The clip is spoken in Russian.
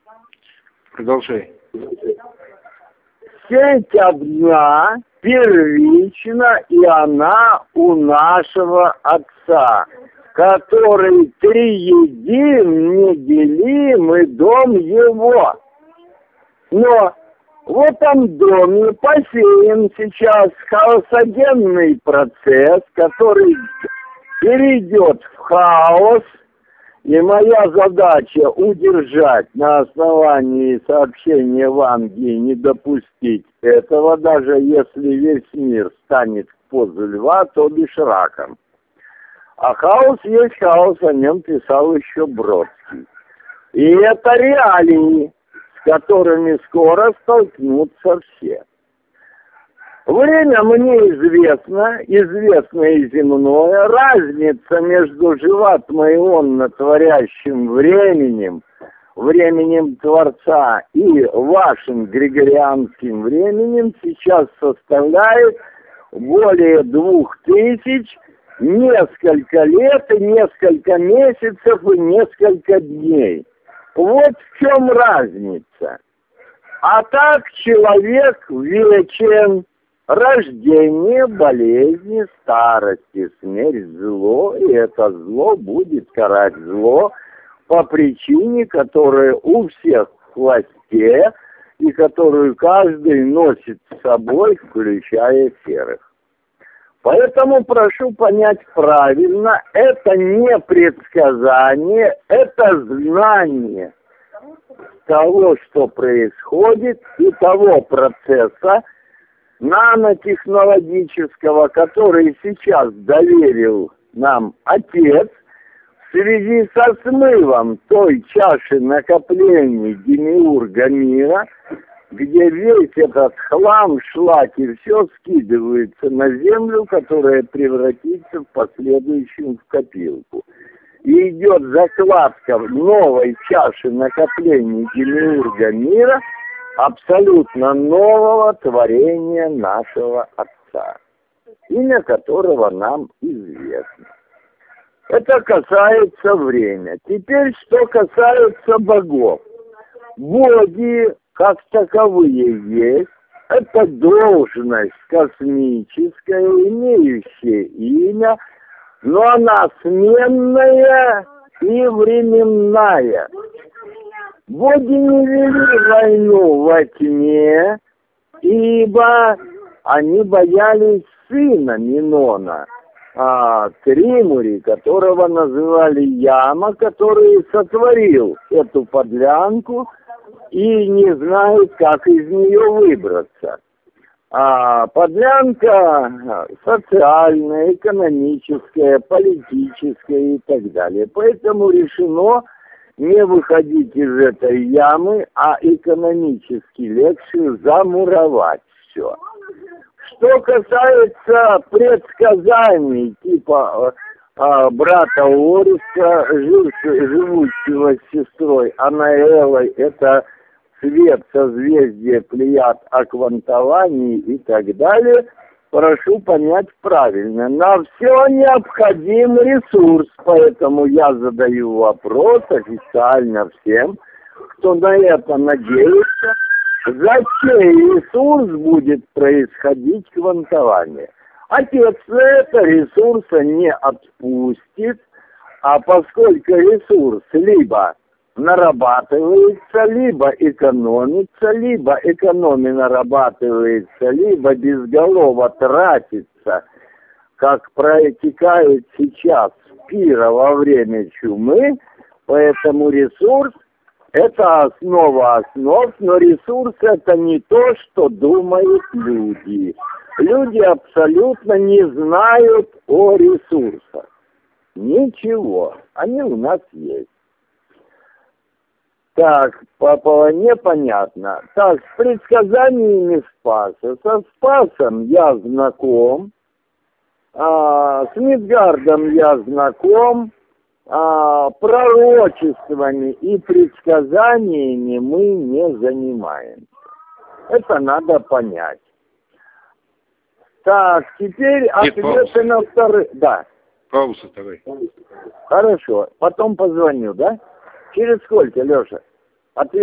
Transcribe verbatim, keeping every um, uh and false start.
Продолжай. Сеть одна, первична, и она у нашего Отца, который триедин, неделим, и дом его. Но в этом доме посеян сейчас хаосогенный процесс, который перейдет в хаос, и моя задача удержать на основании сообщения Евангелия, не допустить этого, даже если весь мир станет в позу льва, то бишь раком. А хаос есть хаос, о нем писал еще Бродский. И это реалии, с которыми скоро столкнутся все. Время мне известно, известно и земное. Разница между животно-ионно творящим временем, временем Творца, и вашим григорианским временем сейчас составляет более двух тысяч, несколько лет, и несколько месяцев, и несколько дней. Вот в чем разница. А так человек вечен. Рождение, болезни, старости, смерть, зло, и это зло будет карать зло по причине, которая у всех в хвосте и которую каждый носит с собой, включая серых. Поэтому прошу понять правильно, это не предсказание, это знание того, что происходит, и того процесса, нанотехнологического, который сейчас доверил нам Отец в связи со смывом той чаши накоплений Демиурга мира, где весь этот хлам, шлак и все скидывается на землю, которая превратится в последующем в копилку. И идет закладка новой чаши накоплений Демиурга мира, абсолютно нового творения нашего Отца, имя которого нам известно. Это касается времени. Теперь, что касается богов. Боги, как таковые, есть. Это должность космическая, имеющая имя, но она сменная и временная. Боги не вели войну во тьме, ибо они боялись сына Минона, а, Тримури, которого называли Яма, который сотворил эту подлянку и не знает, как из нее выбраться. А подлянка социальная, экономическая, политическая и так далее. Поэтому решено не выходить из этой ямы, а экономически легче замуровать все. Что касается предсказаний типа э, брата Ориса, живущего с сестрой Анаэлой, это свет созвездия Плеяд о квантовании и так далее, прошу понять правильно. На все необходим ресурс, поэтому я задаю вопрос официально всем, кто на это надеется, за чей ресурс будет происходить квантование. Отец на это ресурса не отпустит, а поскольку ресурс либо нарабатывается, либо экономится, либо экономия нарабатывается, либо безголово тратится, как протекает сейчас пира во время чумы, поэтому ресурс – это основа основ, но ресурс – это не то, что думают люди. Люди абсолютно не знают о ресурсах. Ничего, они у нас есть. Так, по непонятно. Так, с предсказаниями Спаса. Со Спасом я знаком, а, с Мидгардом я знаком, а, пророчествами и предсказаниями мы не занимаемся. Это надо понять. Так, теперь ответы на вторые... Да. Пауза давай. Хорошо, потом позвоню, да? Через сколько, Леша? Ответ.